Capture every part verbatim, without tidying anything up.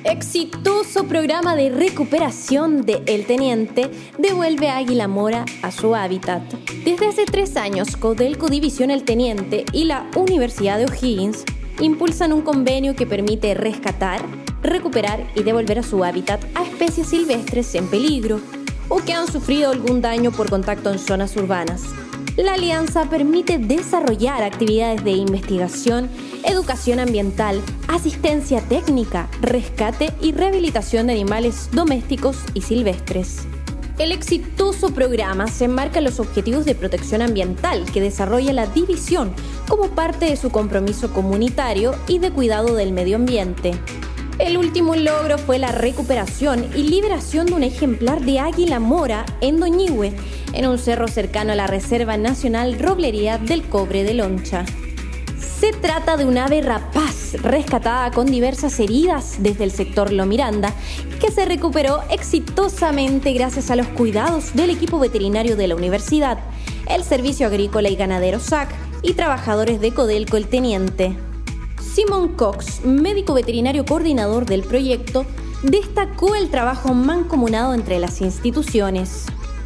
Exitoso programa de recuperación de El Teniente devuelve a Águila Mora a su hábitat. Desde hace tres años, Codelco División El Teniente y la Universidad de O'Higgins impulsan un convenio que permite rescatar, recuperar y devolver a su hábitat a especies silvestres en peligro o que han sufrido algún daño por contacto en zonas urbanas. La alianza permite desarrollar actividades de investigación, educación ambiental, asistencia técnica, rescate y rehabilitación de animales domésticos y silvestres. El exitoso programa se enmarca en los objetivos de protección ambiental que desarrolla la división como parte de su compromiso comunitario y de cuidado del medio ambiente. El último logro fue la recuperación y liberación de un ejemplar de águila mora en Doñihue, en un cerro cercano a la Reserva Nacional Roblería del Cobre de Loncha. Se trata de un ave rapaz rescatada con diversas heridas desde el sector Lo Miranda, que se recuperó exitosamente gracias a los cuidados del equipo veterinario de la universidad, el Servicio Agrícola y Ganadero S A C y trabajadores de Codelco El Teniente. Simon Cox, médico veterinario coordinador del proyecto, destacó el trabajo mancomunado entre las instituciones.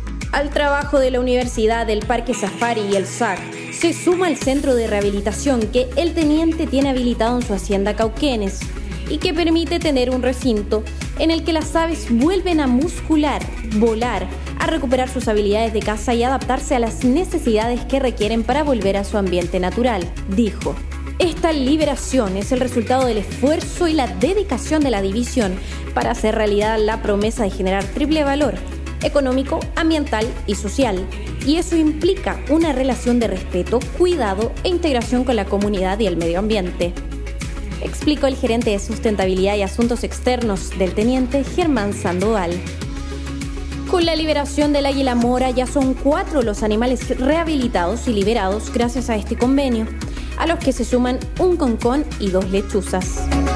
Al trabajo de la Universidad, del Parque Safari y el S A C se suma el centro de rehabilitación que El Teniente tiene habilitado en su hacienda Cauquenes y que permite tener un recinto en el que las aves vuelven a muscular, volar, a recuperar sus habilidades de caza y adaptarse a las necesidades que requieren para volver a su ambiente natural, dijo. Esta liberación es el resultado del esfuerzo y la dedicación de la división para hacer realidad la promesa de generar triple valor económico, ambiental y social. Y eso implica una relación de respeto, cuidado e integración con la comunidad y el medio ambiente, explicó el gerente de Sustentabilidad y Asuntos Externos del Teniente, Germán Sandoval. Con la liberación del águila mora ya son cuatro los animales rehabilitados y liberados gracias a este convenio, a los que se suman un concón y dos lechuzas.